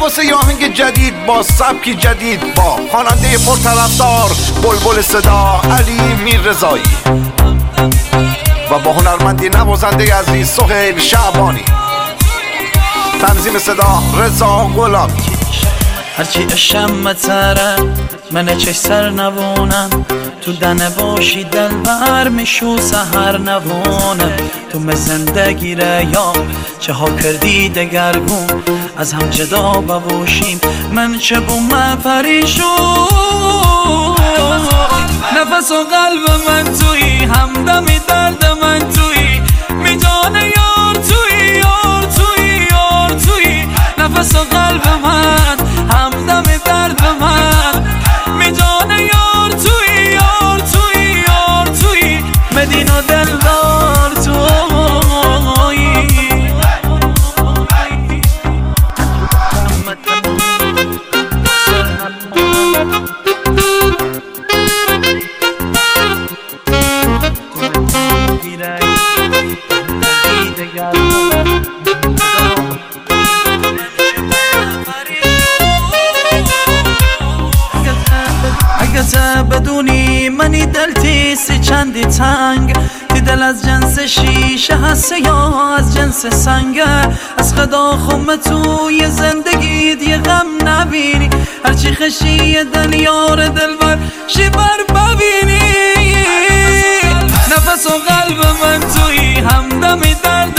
واسه یه آهنگ جدید با سبکی جدید با خواننده پرطرفدار بلبل صدا علی میررضایی و با هنرمندی نوازنده عزیز سهیل شعبانی. تنظیم صدا رضا غلامی. هرچی اشم تره من چش سر نوونم، تو دنه باشی دلبر میشو سهر نوونم. تو من زندگی یا چه ها کردی دگرگون، از هم جدا بباشیم من چه بوم پریشون. نفس و قلب من توی، همدمی درد من توی، میدانه یار توی، یار توی، یار توی. نفس و قلب من، همدم درد من، میدانه یار توی، یار توی، یار توی. مدین و دلدار توی. اگه بدونی منی دلتی سی چندی تنگ، تی دل از جنس شیشه هست یا از جنس سنگه. از خدا خم توی زندگیت یه غم نبینی، هرچی خشی دنیار دلبر شیبر ببینی. نفس و قلب من توی، همدمی درد